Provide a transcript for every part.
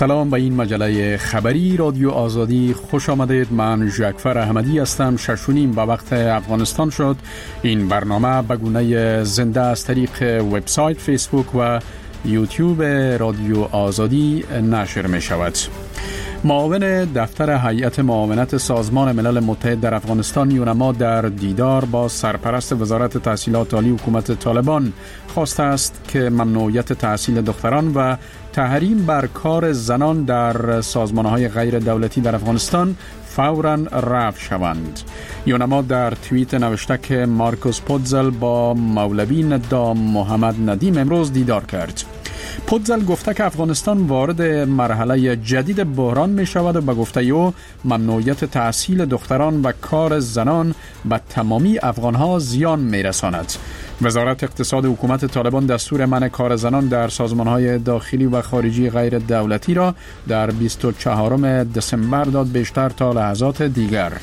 سلام به این مجله خبری رادیو آزادی خوش آمدید. من جعفر احمدی هستم. 6:30 به وقت افغانستان شد. این برنامه به گونه زنده از طریق وبسایت، فیسبوک و یوتیوب رادیو آزادی نشر می شود. معاون دفتر هیئت معاونت سازمان ملل متحد در افغانستان یونما در دیدار با سرپرست وزارت تحصیلات عالی حکومت طالبان خواسته است که ممنوعیت تحصیل دختران و تحریم بر کار زنان در سازمان‌های غیر دولتی در افغانستان فوراً رفع شوند. یونما در توییت نوشته که مارکوس پودزل با مولوی ندام محمد ندیم امروز دیدار کرد. پودزل گفته که افغانستان وارد مرحله جدید بحران می شود و به گفته او ممنوعیت تحصیل دختران و کار زنان به تمامی افغانها زیان می رساند. وزارت اقتصاد حکومت طالبان دستور منع کار زنان در سازمان‌های داخلی و خارجی غیر دولتی را در 24 دسامبر داد بیشتر تا لحظات دیگر.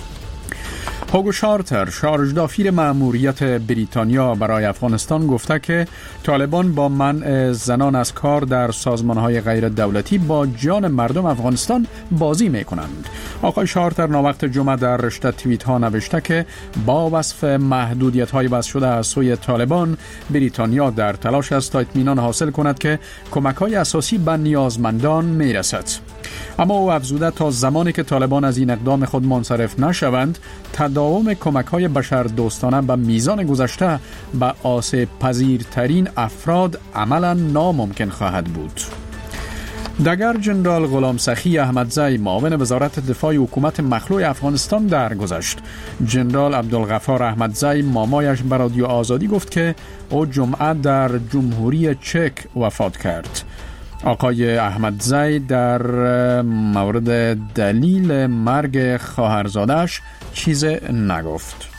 هوگو شارتر، شارژدافیر مأموریت بریتانیا برای افغانستان گفته که طالبان با منع زنان از کار در سازمان‌های غیر دولتی با جان مردم افغانستان بازی می‌کنند. آقای شارتر ناوقت جمعه در رشته توییت‌ها نوشته که با وصف محدودیت‌های وضع شده از سوی طالبان، بریتانیا در تلاش است تا اطمینان حاصل کند که کمک‌های اساسی به نیازمندان می‌رسد. اما او افزوده تا زمانی که طالبان از این اقدام خود منصرف نشوند، تداوم کمک‌های بشردوستانه به میزان گذشته به آسیب پذیرترین افراد عملاً ناممکن خواهد بود. دگر جنرال غلام سخی احمدزی معاون وزارت دفاع حکومت مخلوع افغانستان درگذشت. جنرال عبدالغفار احمدزی مامایش به رادیو آزادی گفت که او جمعه در جمهوری چک وفات کرد. آقای احمدزی در مورد دلیل مرگ خواهرزادش چیز نگفت.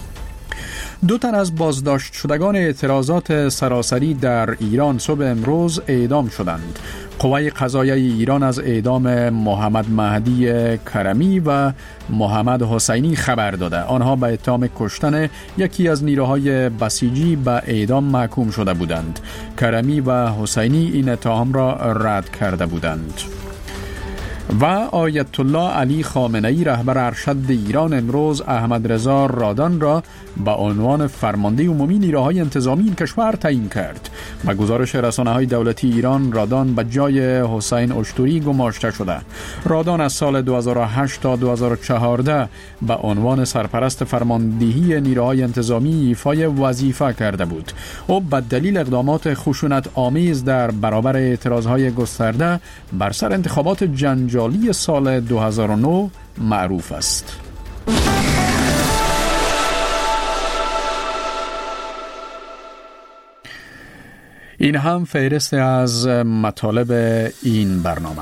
2 تن از بازداشت شدگان اعتراضات سراسری در ایران صبح امروز اعدام شدند. قوه قضاییه ایران از اعدام محمد مهدی کرمی و محمد حسینی خبر داده. آنها به اتهام کشتن یکی از نیروهای بسیجی به اعدام محکوم شده بودند. کرمی و حسینی این اتهام را رد کرده بودند. و آیت الله علی خامنه‌ای رهبر ارشد ایران امروز احمد رضا رادان را به عنوان فرمانده عمومی نیروهای انتظامی این کشور تعیین کرد. با گزارش رسانه‌های دولتی ایران، رادان به جای حسین اشتری گماشته شده. رادان از سال 2008 تا 2014 به عنوان سرپرست فرماندهی نیروهای انتظامی ایفای وظیفه کرده بود. او به دلیل اقدامات خشونت آمیز در برابر اعتراضهای گسترده بر سر انتخابات جنجالی سال 2009 معروف است. این هم فهرست از مطالب این برنامه.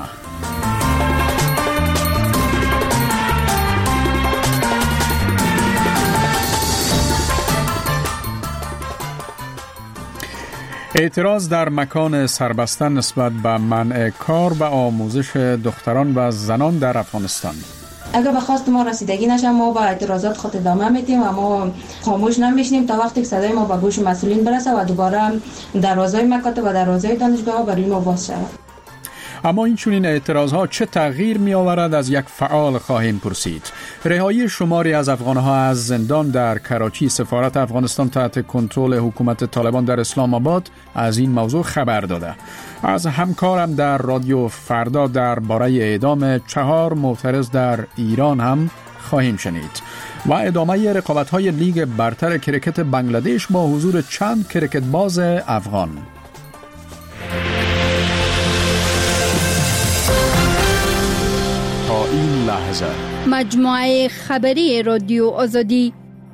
اعتراض در مکان سربسته نسبت به منع کار و آموزش دختران و زنان در افغانستان. اگر به خواست ما رسیدگی نشه ما با اعتراضات خود ادامه میدیم و ما خاموش نمیشیم تا وقتی که صدای ما به گوش مسئولین برسه و دوباره دروازهای مکاتب و دروازهای دانشگاه ها برای ما باز شود. اما این چنین اعتراضها چه تغییر می آورد از یک فعال خواهیم پرسید. رهایی شماری از افغانها از زندان در کراچی، سفارت افغانستان تحت کنترل حکومت طالبان در اسلام آباد از این موضوع خبر داده. از همکارم در رادیو فردا درباره اعدام 4 معترض در ایران هم خواهیم شنید و ادامه رقابت‌های لیگ برتر کرکت بنگلادش با حضور چند کرکت باز افغان. تا این لحظه مجموعه خبری رادیو آزادی.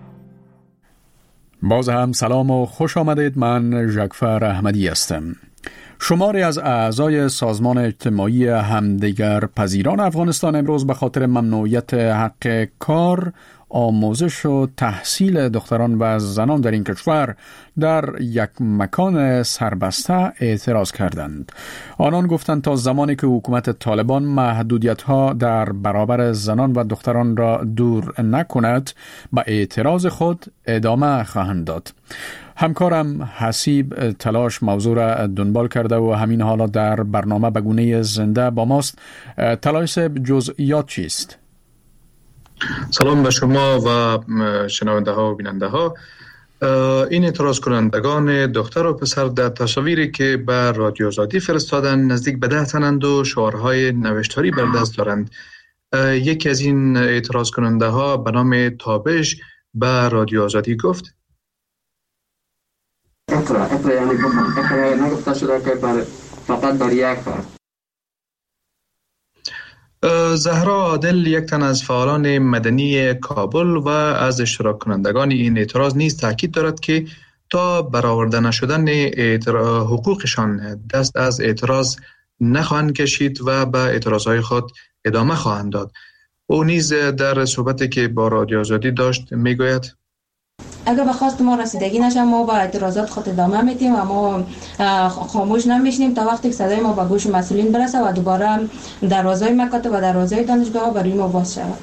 باز هم سلام و خوش آمدید. من جعفر احمدی هستم. شماری از اعضای سازمان اجتماعی همدیگر پذیران افغانستان امروز به خاطر ممنوعیت حق کار، آموزش و تحصیل دختران و زنان در این کشور در یک مکان سربسته اعتراض کردند. آنان گفتند تا زمانی که حکومت طالبان محدودیت‌ها در برابر زنان و دختران را دور نکند، به اعتراض خود ادامه خواهند داد. همکارم حسیب تلاش موضوع را دنبال کرده و همین حالا در برنامه به گونه زنده با ماست. تلاش جزئیات چیست؟ سلام به شما و شنونده ها و بیننده ها. این اعتراض کنندگان دختر و پسر در تصاویری که به رادیو آزادی فرستادن نزدیک به 10 تنند و شعارهای نوشتاری بر دست دارند. یکی از این اعتراض کننده ها به نام تابش به رادیو آزادی گفت: اقرا یعنی بخون، اقرا نگفته شده که فقط در یک بار. زهرا عادل، یک تن از فعالان مدنی کابل و از اشتراک کنندگان این اعتراض نیز تاکید دارد که تا برآورده نشدن حقوقشان دست از اعتراض نخواهند کشید و به اعتراضهای خود ادامه خواهند داد. او نیز در صحبتی که با رادیو آزادی داشت میگوید: اگر به خواست ما رسیدگی نشه ما با اعتراضات خود ادامه میدیم و ما خاموش نمیشیم تا وقتی که صدای ما به گوش مسئولین برسه و دوباره دروازهای مکاتب و دروازهای دانشگاه برای ما باز شود.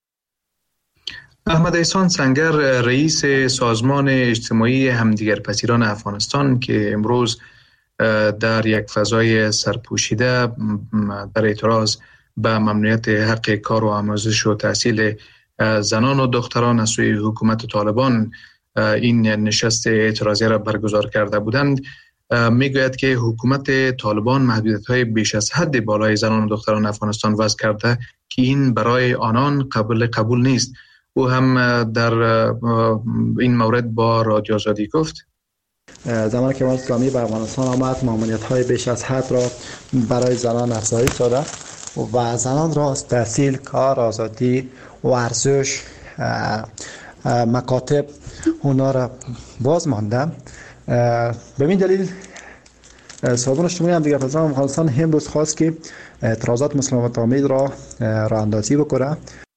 احمد احسان سنگر، رئیس سازمان اجتماعی همدیگرپذیران افغانستان که امروز در یک فضای سرپوشیده در اعتراض به ممنوعیت حق کار و آموزش و تحصیل زنان و دختران از سوی حکومت طالبان این نشست اعتراضی را برگزار کرده بودند، میگوید که حکومت طالبان محدودیت‌های بیش از حد بالای زنان و دختران افغانستان وضع کرده که این برای آنان قبول نیست. او هم در این مورد با رادیو آزادی گفت: زمانی که جمهوری اسلامی به افغانستان آمد ممنوعیت‌های بیش از حد را برای زنان افزایش داده و زنان را از تحصیل، کار، آزادی، ورزش، مکاتب اونا را باز مانده. به این دلیل سازمان اجتماعی همدیگرپذیران افغانستان امروز خواست که اعتراضات مسالمت‌آمیز را راه اندازی بکنه.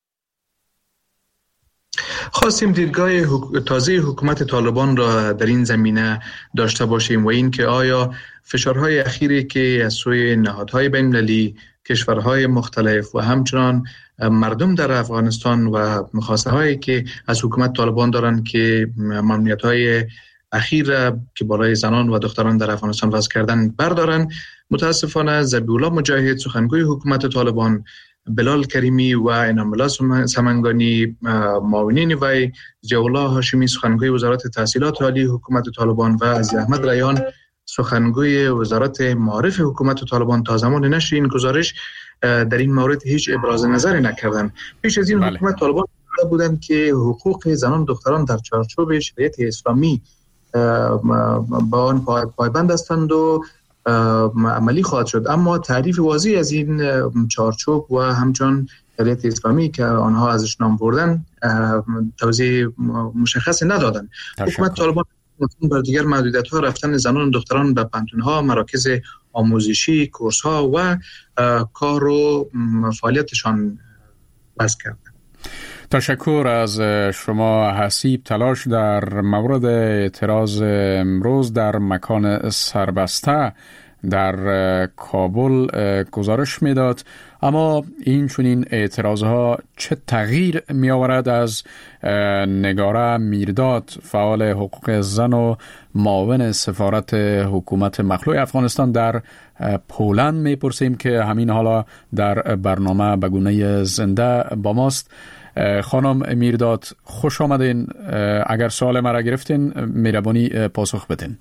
خواستیم دیدگاه تازه حکومت طالبان را در این زمینه داشته باشیم و این که آیا فشارهای اخیری که از سوی نهادهای بین‌المللی، کشورهای مختلف و همچنان مردم در افغانستان و خواسته هایی که از حکومت طالبان دارند که ممنوعیت‌های اخیر که بالای زنان و دختران در افغانستان وضع کردن بردارن. متاسفانه ذبیح الله مجاهد، سخنگوی حکومت طالبان، بلال کریمی و انعام الله سمنگانی معاونین وی، ضیاء الله هاشمی سخنگوی وزارت تحصیلات عالی حکومت طالبان و عزیز احمد ریان سخنگوی وزارت معارف حکومت طالبان تا زمان نشر این گزارش در این مورد هیچ ابراز نظری نکردند. پیش از این حکومت طالبان بودند که حقوق زنان و دختران در چارچوب شریعت اسلامی با آن پایبند هستند و عملی خواهد شد، اما تعریف واضحی از این چارچوب و همچنان شریعت اسلامی که آنها ازش نام بردن توضیح مشخصی ندادند. حکومت طالبان بر دیگر محدودیت‌ها رفتن زنان و دختران به پانتون‌ها، مراکز آموزشی، کورس‌ها و کار و فعالیتشان بس کرد. تشکر از شما حسیب تلاش. در مورد اعتراض امروز در مکان سربسته در کابل گزارش میداد، اما این چنین اعتراضها چه تغییر می آورد؟ از نگاره میرداد، فعال حقوق زن و معاون سفارت حکومت مخلوع افغانستان در پولند میپرسیم که همین حالا در برنامه به گونه زنده با ماست. خانم میرداد خوش آمدین. اگر سوال مرا گرفتین مهربانی پاسخ بدین.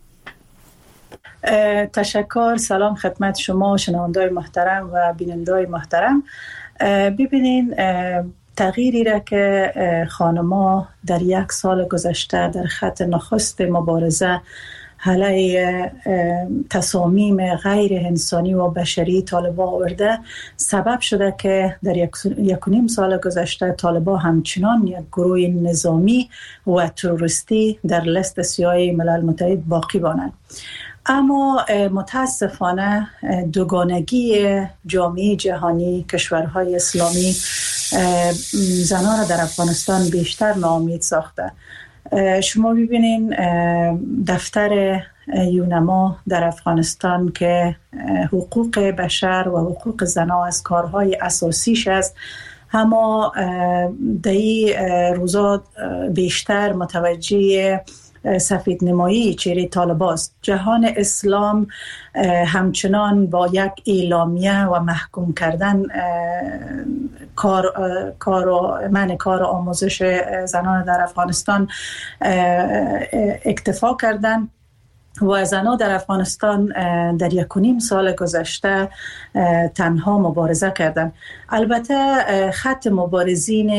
تشکر. سلام خدمت شما شنونده‌های محترم و بیننده‌های محترم. ببینین تغییری را که خانم‌ها در یک سال گذشته در خط نخست مبارزه علیه تصامیم غیر انسانی و بشری طالبان آورده سبب شده که در یک و نیم سال گذشته طالبان همچنان یک گروه نظامی و تروریستی در لیست سیاه ملل متحد باقی مانند. اما متاسفانه دوگانگی جامعه جهانی، کشورهای اسلامی زنان را در افغانستان بیشتر ناامید ساخته. شما ببینین دفتر یونما در افغانستان که حقوق بشر و حقوق زنان از کارهای اساسیش است، اما در این روزا بیشتر متوجه سفید نمایی چهره طالباست. جهان اسلام همچنان با یک اعلامیه و محکوم کردن کار آموزش زنان در افغانستان اکتفا کردن و زنان در افغانستان در 1.5 سال گذشته تنها مبارزه کردند. البته خط مبارزین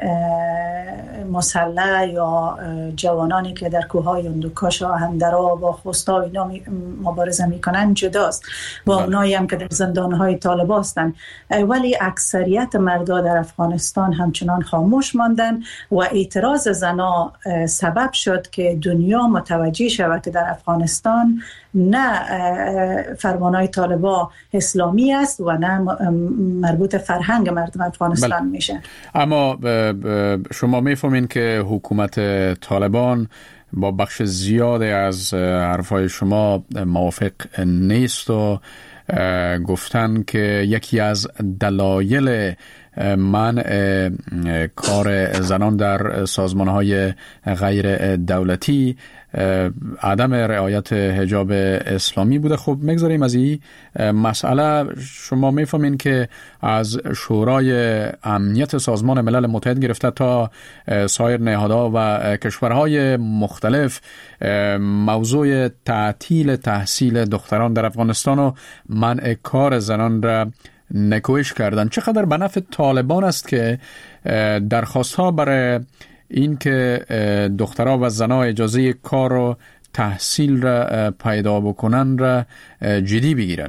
مسلح یا جوانانی که در کوههای اندوکاش و هندرا و خوستا و اینا مبارزه میکنن جداست و اونایی هم که در زندانهای طالب هستند، ولی اکثریت مردا در افغانستان همچنان خاموش ماندن و اعتراض زنا سبب شد که دنیا متوجه شود که در افغانستان نه فرمانهای طالبا اسلامی است و نه مربوط فرهنگ مردم افغانستان میشه. اما شما میفهمین که حکومت طالبان با بخش زیاد از حرفای شما موافق نیست و گفتن که یکی از دلایل منع کار زنان در سازمانهای غیر دولتی عدم رعایت حجاب اسلامی بوده. خب میگذاریم از این مسئله. شما میفهمین که از شورای امنیت سازمان ملل متحد گرفته تا سایر نهادها و کشورهای مختلف موضوع تعطیل تحصیل دختران در افغانستان و منع کار زنان را نکوهش کردن. چقدر به نفع طالبان است که درخواست‌ها برای این که دخترها و زنها اجازه کار و تحصیل را پیدا بکنن را جدی بگیرن؟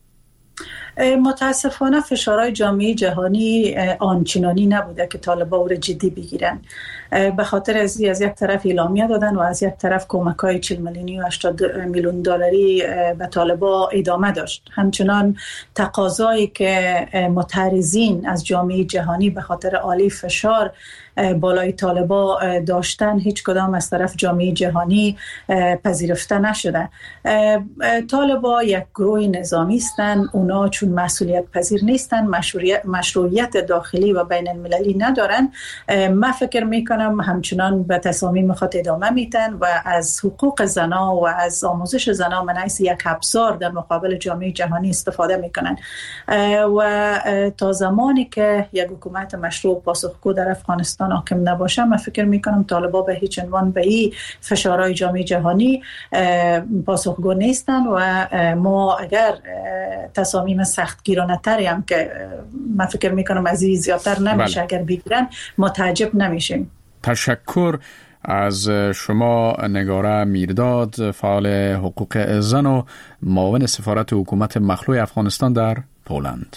متاسفانه فشارهای جامعه جهانی آنچنانی نبوده که طالبان او را جدی بگیرن. به خاطر از یک طرف اعلامیه دادن و از یک طرف کمک‌های 40 میلیونی و 80 میلیون دلاری به طالبان ادامه داشت. همچنان تقاضایی که معترضین از جامعه جهانی به خاطر عالی فشار بالای طالبا داشتن هیچ کدام از طرف جامعه جهانی پذیرفته نشده. طالبا یک گروه نظامی هستند، اونا چون مسئولیت پذیر نیستن، مشروعیت داخلی و بین المللی ندارن. من فکر میکنم همچنان به تصامیم خود ادامه میتن و از حقوق زنا و از آموزش زنا من حیث یک ابزار در مقابل جامعه جهانی استفاده میکنن و تا زمانی که یک حکومت مشروع پاسخگو در افغانستان حاکم نباشه، من فکر میکنم طالبا به هیچ عنوان به این فشارهای جامعه جهانی پاسخگو نیستن و ما اگر تصامیم سختگیرانه تری هم که من فکر میکنم از این زیادتر نمیشه اگر بگیرن متعجب نمیشیم. تشکر از شما نگاره میرداد، فعال حقوق زن و معاون سفارت حکومت مخلوع افغانستان در پولند.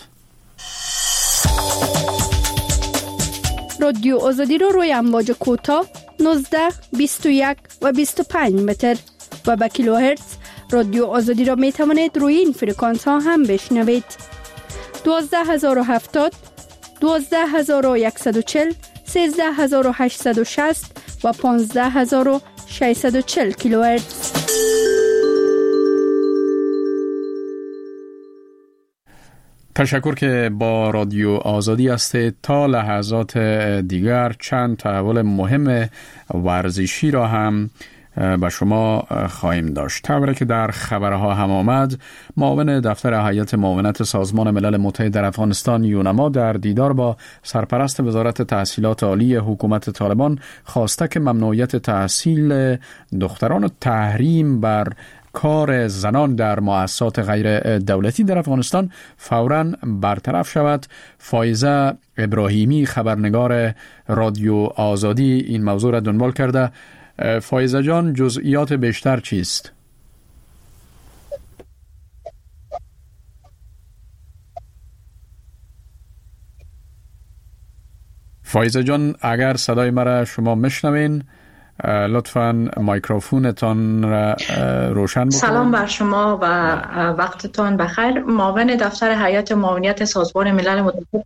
رادیو آزادی رو روی امواج کوتاه 19, 21 و 25 متر و با کیلوهرتز رادیو آزادی را می توانید روی این فرکانس ها هم بشنوید. 12070 12140 13860 و 15640 کیلوهرتز. تشکر که با رادیو آزادی هستید. تا لحظات دیگر چند تحول مهم ورزشی را هم به شما خواهیم داشت. طوری که در خبرها هم آمد، معاون دفتر هیئت معاونت سازمان ملل متحد در افغانستان یونما در دیدار با سرپرست وزارت تحصیلات عالی حکومت طالبان خواسته که ممنوعیت تحصیل دختران و تحریم بر کار زنان در مؤسسات غیر دولتی در افغانستان فوراً برطرف شود. فایزه ابراهیمی خبرنگار رادیو آزادی این موضوع را دنبال کرده. فایزه جان، جزئیات بیشتر چیست؟ فایزه جان، اگر صدای مرا شما میشنوین لطفاً مایکروفونتان را روشن بکنید. سلام بر شما و وقتتان بخیر. معاون دفتر هیئت معاونت سازمان ملل متحد.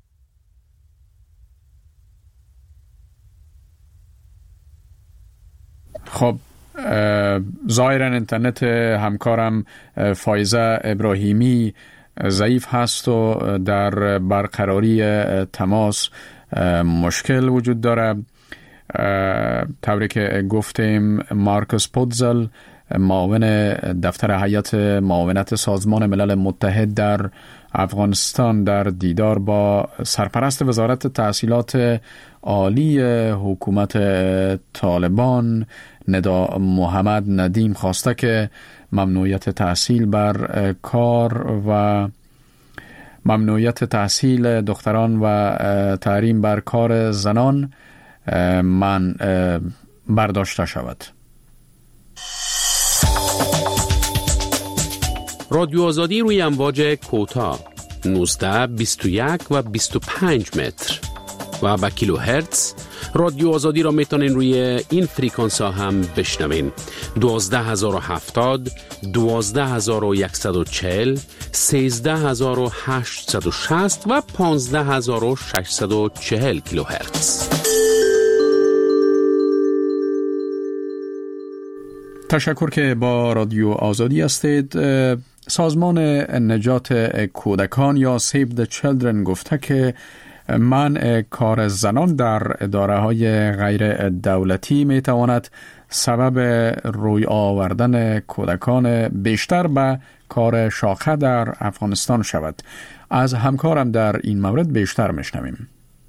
خب ظاهراً اینترنت همکارم فایزه ابراهیمی ضعیف هست و در برقراری تماس مشکل وجود داره. طوری که گفتیم مارکوس پودزل معاون دفتر هیئت معاونت سازمان ملل متحد در افغانستان در دیدار با سرپرست وزارت تحصیلات عالی حکومت طالبان ندا محمد ندیم خواسته که ممنوعیت تحصیل بر کار و ممنوعیت تحصیل دختران و تحریم بر کار زنان برداشته شود. رادیو آزادی روی امواج کوتاه 19 21 و 25 متر و با کیلو هرتز رادیو آزادی را میتونین روی این فریکانس ها هم بشنوین. 12070 12140 13860 و 15640 کیلو هرتز. تشکر که با رادیو آزادی هستید. سازمان نجات کودکان یا Save the Children گفته که منع کار زنان در اداره‌های غیر دولتی میتواند سبب روی آوردن کودکان بیشتر به کار شاخه در افغانستان شود. از همکارم در این مورد بیشتر میشنویم.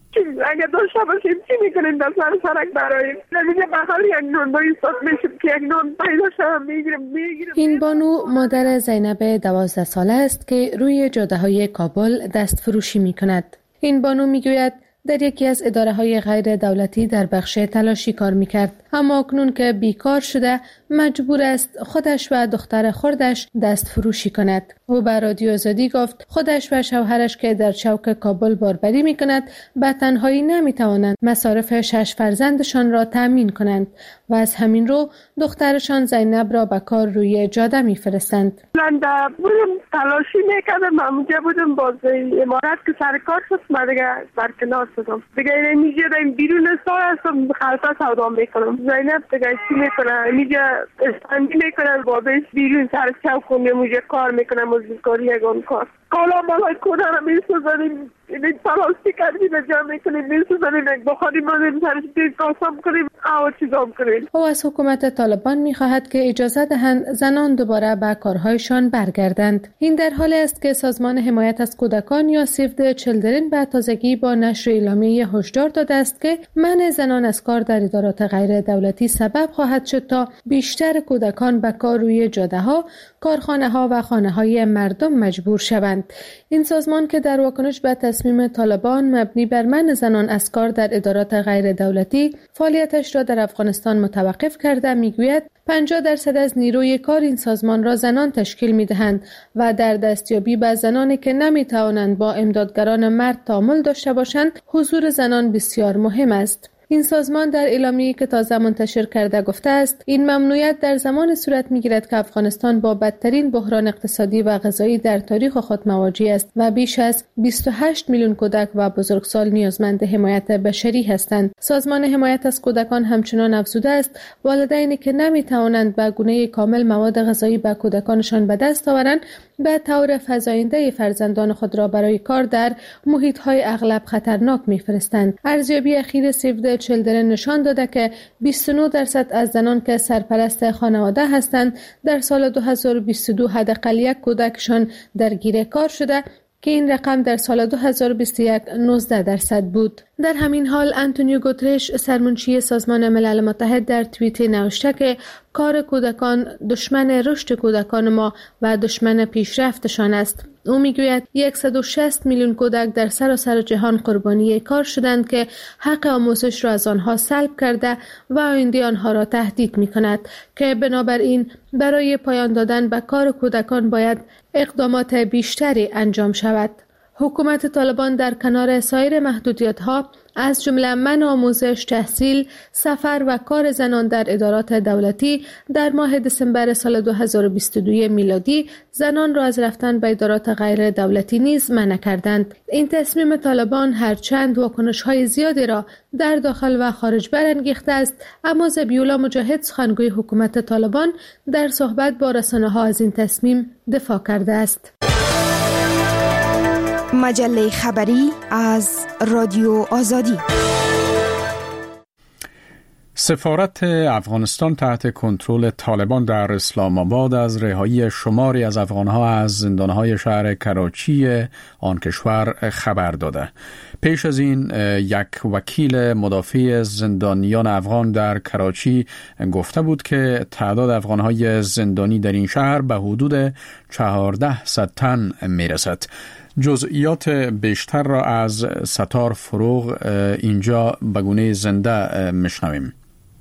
اگر داشته باشیم چی میکنیم در سرک براییم؟ نمیگه بخالی یک نون با ایستاد میشیم که یک نون پیدا شدم میگیرم. این بانو مادر زینب 12 ساله است که روی جاده های کابل دست فروشی میکند. این بانو میگوید در یکی از اداره‌های غیر دولتی در بخش تلاشی کار میکرد، اما اکنون که بیکار شده مجبور است خودش و دختر خردش دست فروشی کند. او به رادیو آزادی گفت خودش و شوهرش که در چوک کابل باربری میکند به تنهایی نمیتوانند مصارف 6 فرزندشان را تأمین کنند و از همین رو دخترشان زینب را به کار روی جاده میفرستند. من بودم تلاشی میکردم، اونجا بودم باز امارت که سر کار شد من دیگه برکنار شدم. دیگه اینجا بیرون سال هستم خلطه سودا میکنم. زینب دیگه چی میکنه؟ اینجا استندی میکنه بابش بیرون سر چوک کنیم اونجا کار میکنه مزدکاری یگان کار. کالا مالای کونه را میسوزنیم، این تلاشی کردیم جا میکنیم میسوزنیم، یک بخاری مانیم سرش دید قاسم کنیم او چیزام کنیم. او از حکومت طالبان میخواهد که اجازه دهند زنان دوباره به کارهایشان برگردند. این در حالی است که سازمان حمایت از کودکان یا Save the Children به تازگی با نشر اعلامیه هشدار داده است که منع زنان از کار در ادارات غیر دولتی سبب خواهد شد تا بیشتر کودکان به کار روی جاده‌ها، کارخانه‌ها و خانه‌های مردم مجبور شوند. این سازمان که در واکنش به تصمیم طالبان مبنی بر منع زنان از کار در ادارات غیر دولتی فعالیتش را در افغانستان متوقف کرده میگوید 50% از نیروی کار این سازمان را زنان تشکیل میدهند و در دستیابی به زنانی که نمیتوانند با امدادگران مرد تعامل داشته باشند حضور زنان بسیار مهم است. این سازمان در اعلامیه‌ای که تازه منتشر کرده گفته است این ممنوعیت در زمان صورت می‌گیرد که افغانستان با بدترین بحران اقتصادی و غذایی در تاریخ خود مواجه است و بیش از 28 میلیون کودک و بزرگسال نیازمند حمایت بشری هستند. سازمان حمایت از کودکان همچنان افزوده است والدینی که نمی‌توانند به گونه کامل مواد غذایی به کودکانشان به دست آورند به طور فزاینده فرزندان خود را برای کار در محیط‌های اغلب خطرناک می‌فرستند. ارزیابی اخیر Save the Children نشان داده که 29% از زنان که سرپرست خانواده هستند در سال 2022 حداقل یک کودکشان درگیر کار شده که این رقم در سال 2021 19% بود. در همین حال آنتونیو گوترش سرمنشی سازمان ملل متحد در توییت نوشته که کار کودکان دشمن رشد کودکان ما و دشمن پیشرفتشان است. او میگوید 160 میلیون کودک در سراسر جهان قربانی کار شدند که حق آموزش را از آنها سلب کرده و آینده آنها را تهدید می‌کند که بنابراین برای پایان دادن به کار کودکان باید اقدامات بیشتری انجام شود. حکومت طالبان در کنار سایر محدودیت‌ها از جمله منع آموزش، تحصیل، سفر و کار زنان در ادارات دولتی در ماه دسامبر سال 2022 میلادی زنان را از رفتن به ادارات غیر دولتی نیز منع کردند. این تصمیم طالبان هرچند واکنش‌های زیادی را در داخل و خارج برانگیخته است، اما ذبیح‌الله مجاهد سخنگوی حکومت طالبان در صحبت با رسانه‌ها از این تصمیم دفاع کرده است. مجله خبری از رادیو آزادی. سفارت افغانستان تحت کنترل طالبان در اسلام آباد از رهایی شماری از افغانها از زندانهای شهر کراچی آن کشور خبر داده. پیش از این یک وکیل مدافع زندانیان افغان در کراچی گفته بود که تعداد افغانهای زندانی در این شهر به حدود 1400 تن میرسد. جزئیات بیشتر را از ستار فروغ اینجا به گونه زنده میشنویم.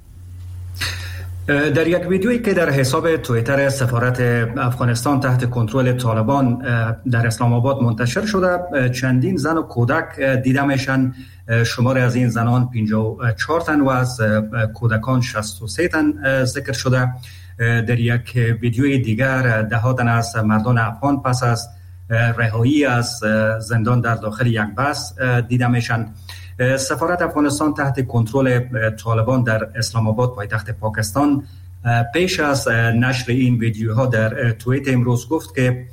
در یک ویدیویی که در حساب توییتر سفارت افغانستان تحت کنترل طالبان در اسلام آباد منتشر شده، چندین زن و کودک دیده میشن. شمار از این زنان 54 تن و از کودکان 63 تن ذکر شده. در یک ویدیوی دیگر 10 تن از مردان افغان پس از رهایی از زندان در داخل یک بس دیده میشن. سفارت افغانستان تحت کنترل طالبان در اسلام آباد پایتخت پاکستان پیش از نشر این ویدیوها در توییت امروز گفت که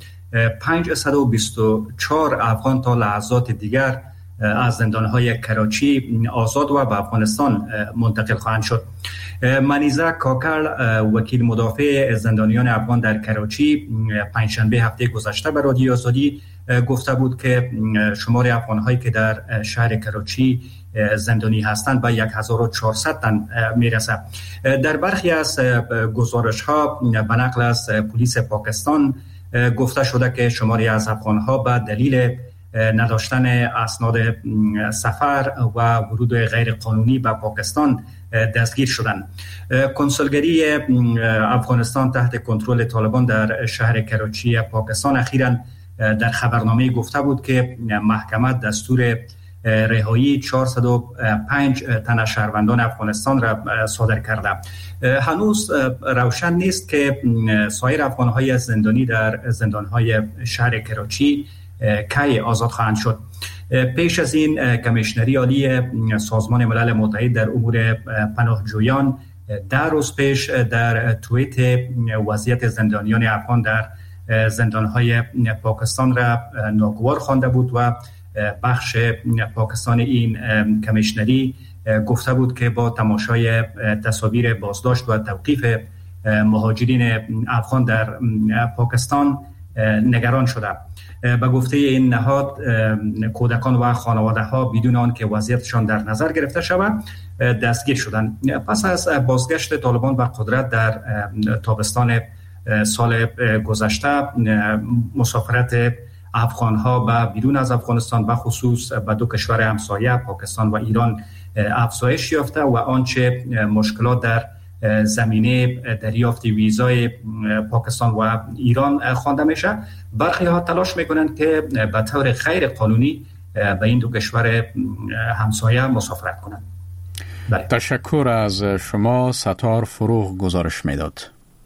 524 افغان تا لحظات دیگر از زندانهای کراچی آزاد و به افغانستان منتقل خواهند شد. منیزه کاکل وکیل مدافع زندانیان افغان در کراچی پنجشنبه هفته گذشته به رادیو آزادی گفته بود که شمار افغان‌هایی که در شهر کراچی زندانی هستند به 1400 تن میرسد. در برخی از گزارش‌ها به نقل از پلیس پاکستان گفته شده که شماری از افغان‌ها به دلیل نداشتن اسناد سفر و ورود غیر قانونی به پاکستان دستگیر شدند. کنسولگری افغانستان تحت کنترل طالبان در شهر کراچی پاکستان اخیراً در خبرنامه گفته بود که محکمه دستور رهایی 405 تن شهروندان افغانستان را صادر کرده. هنوز روشن نیست که سایر افغان‌های زندانی در زندان‌های شهر کراچی کی آزاد خواهند شد. پیش از این کمیشنری عالی سازمان ملل متحد در امور پناهجویان 10 روز پیش در توییت وضعیت زندانیان افغان در زندان‌های پاکستان را ناگوار خوانده بود و بخش پاکستان این کمیشنری گفته بود که با تماشای تصاویر بازداشت و توقیف مهاجرین افغان در پاکستان نگران شده. به گفته این نهاد کودکان و خانواده ها بدون آن که وضعیتشان در نظر گرفته شود دستگیر شدند. پس از بازگشت طالبان به قدرت در تابستان سال گذشته مسافرت افغان‌ها به بیرون از افغانستان به خصوص به دو کشور همسایه پاکستان و ایران افزایش یافته و آنچه مشکلات در زمینه دریافت ویزای پاکستان و ایران خوانده میشه، برخی ها تلاش میکنند که به طور غیر قانونی به این دو کشور همسایه مسافرت کنند. تشکر از شما. ستار فروغ گزارش میداد.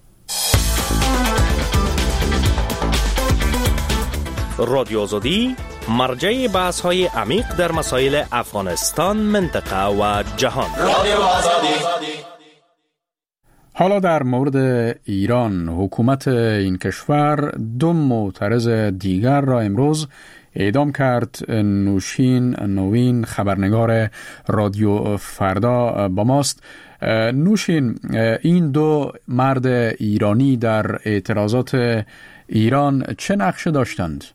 رادیو آزادی مرجع بحث‌های عمیق در مسائل افغانستان، منطقه و جهان. رادیو آزادی. حالا در مورد ایران، حکومت این کشور 2 معترض دیگر را امروز اعدام کرد. نوشین نوین خبرنگار رادیو فردا با ماست. نوشین، این 2 مرد ایرانی در اعتراضات ایران چه نقشه داشتند؟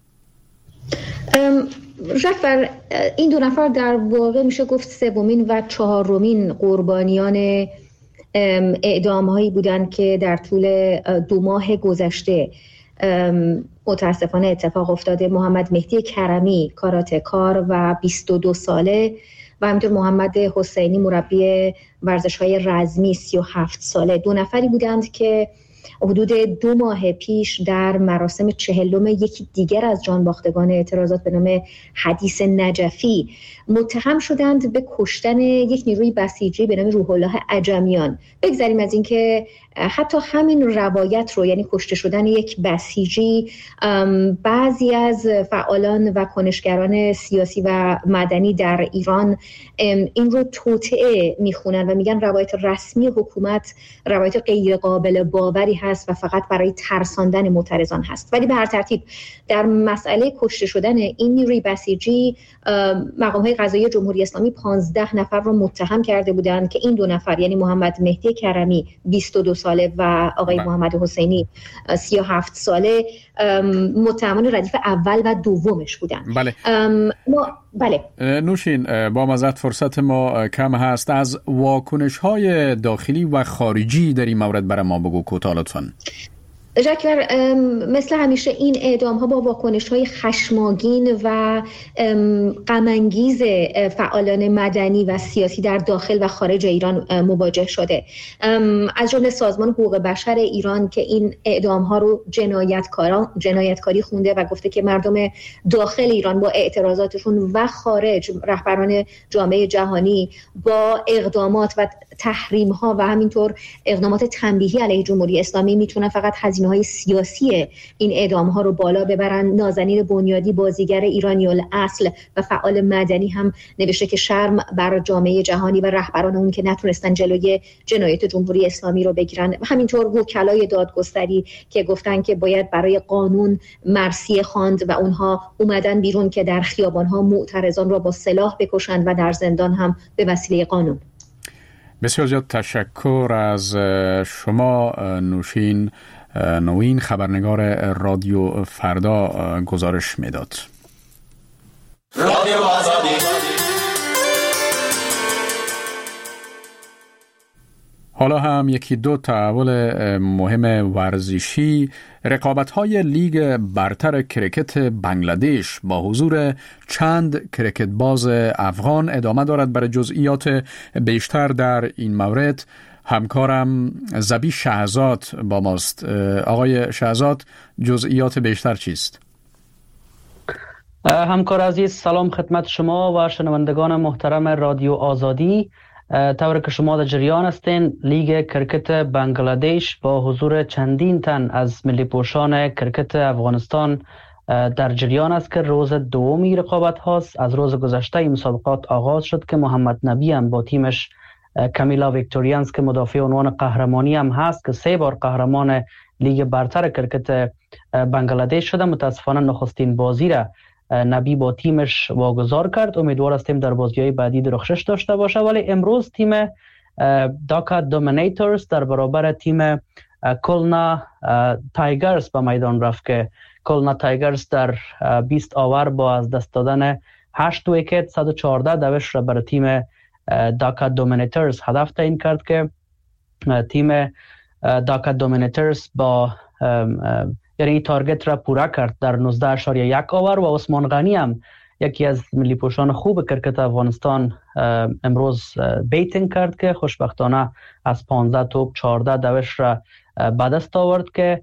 جعفر، این 2 نفر در واقع میشه گفت 3مین و 4مین قربانیان اعدام هایی بودند که در طول 2 ماه گذشته متاسفانه اتفاق افتاده. محمد مهدی کرمی، کاراتکار و 22 ساله، و همینطور محمد حسینی، مربی ورزش‌های رزمی 37 ساله. 2 نفری بودند که حدود 2 ماه پیش در مراسم 40 یکی دیگر از جانباختگان اعتراضات به نام حدیث نجفی متهم شدند به کشتن یک نیروی بسیجی به نام روح الله عجمیان. بگذاریم از اینکه حتی همین روایت رو، یعنی کشته شدن یک بسیجی، بعضی از فعالان و کنشگران سیاسی و مدنی در ایران این رو توطئه میخونن و میگن روایت رسمی حکومت روایت غیر قابل باوری کشوری هست و فقط برای ترساندن معترضان هست. ولی به هر ترتیب در مسئله کشته شدن این نیروی بسیجی مقام‌های قضایی جمهوری اسلامی 15 نفر رو متهم کرده بودند که این 2 نفر یعنی محمد مهدی کرمی 22 ساله و آقای محمد حسینی 37 ساله متهمان ردیف اول و دومش بودن. بله. نوشین، با مزد فرصت ما کم هست، از واکنش‌های داخلی و خارجی در این مورد برای ما بگو کوتاه لطفاً. ژاکر، مثل همیشه این اعدام‌ها با واکنش‌های خشمگین و غم‌انگیز فعالان مدنی و سیاسی در داخل و خارج ایران مواجه شده. از جمله سازمان حقوق بشر ایران که این اعدام‌ها رو جنایتکاری خونده و گفته که مردم داخل ایران با اعتراضاتشون و خارج رهبران جامعه جهانی با اقدامات و تحریم‌ها و همینطور اقدامات تنبیهی علیه جمهوری اسلامی میتونن فقط هزینه‌های سیاسی این اعدام‌ها رو بالا ببرن. نازنین بنیادی، بازیگر ایرانی‌الاصل و فعال مدنی هم نوشته که شرم بر جامعه جهانی و رهبران اون که نتونستن جلوی جنایت جمهوری اسلامی رو بگیرن. همینطور وکلای دادگستری که گفتن که باید برای قانون مرثیه خواند و اونها اومدن بیرون که در خیابان‌ها معترضان را با سلاح بکشند و در زندان هم به وسیله قانون. بسیار زیاد تشکر از شما نوشین نوین، خبرنگار رادیو فردا گزارش میداد. رادیو آزادی. حالا هم یکی دو تحول مهم ورزشی. رقابت‌های لیگ برتر کرکت بنگلادش با حضور چند کرکت باز افغان ادامه دارد. برای جزئیات بیشتر در این مورد همکارم زبی شهزاد با ماست. آقای شهزاد، جزئیات بیشتر چیست؟ همکار عزیز، سلام خدمت شما و شنوندگان محترم رادیو آزادی. طور که شما در جریان هستین، لیگ کرکت بنگلادش با حضور چندین تن از ملی پوشان کرکت افغانستان در جریان است که روز دومی رقابت هاست. از روز گذشته این مسابقات آغاز شد که محمد نبی هم با تیمش کامیلا ویکتوریانز که مدافع عنوان قهرمانی هم هست که 3 بار قهرمان لیگ برتر کرکت بنگلادش شده، متاسفانه نخستین بازی را نبی با تیمش واگذار کرد. امیدوار هستیم در بازی‌های بعدی درخشش داشته باشه. ولی امروز تیم داکا دومینیتورز در برابر تیم کلنا تایگرز به میدان رفت که کلنا تایگرز در 20 آور با از دست دادن 8 ویکت 114 دوش را برای تیم داکا دومینیتورز هدف تعیین کرد که تیم داکا دومینیتورز با یعنی این تارگت را پورا کرد در 19.1 آور. و عثمان غنی هم یکی از ملی پوشان خوب کرکت افغانستان امروز بیتینگ کرد که خوشبختانه از 15 توپ 14 دوش را به دست آورد که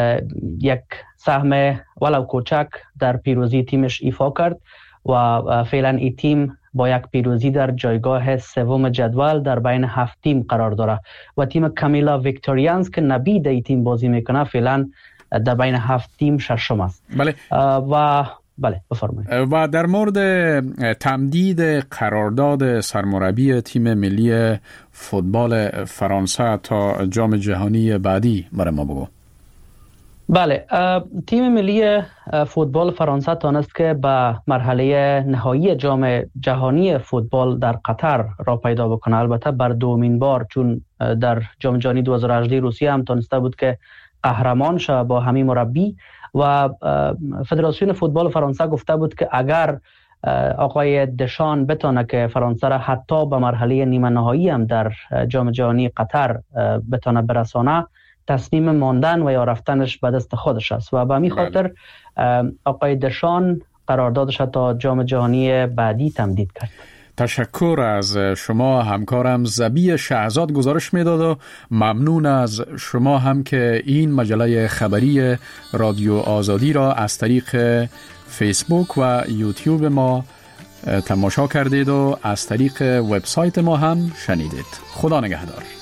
یک سهم ولو کوچک در پیروزی تیمش ایفا کرد و فعلا این تیم با یک پیروزی در جایگاه 3 جدول در بین 7 تیم قرار داره و تیم کامیلا ویکتوریانز که نبی در این تیم بازی میکنه فعلا در بین 7 تیم ششم است. بله. و بله بفرمایید. و در مورد تمدید قرارداد سرمربی تیم ملی فوتبال فرانسه تا جام جهانی بعدی برای ما بگو. بله، تیم ملی فوتبال فرانسه تانست که به مرحله نهایی جام جهانی فوتبال در قطر را پیدا بکنه. البته بر دومین بار، چون در جام جهانی 2018 روسیه هم تانسته بود که قهرمان شد با همین مربی و فدراسیون فوتبال فرانسه گفته بود که اگر آقای دشان بتونه که فرانسه را حتی به مرحله نیمه نهایی هم در جام جهانی قطر بتونه برسانه، تصمیم ماندن و یا رفتنش به دست خودش است و به همین خاطر آقای دشان قراردادش تا جام جهانی بعدی تمدید کرد. تشکر از شما همکارم زبی شهزاد گزارش میداد و ممنون از شما هم که این مجله خبری رادیو آزادی را از طریق فیسبوک و یوتیوب ما تماشا کردید و از طریق وبسایت ما هم شنیدید. خدا نگهدار.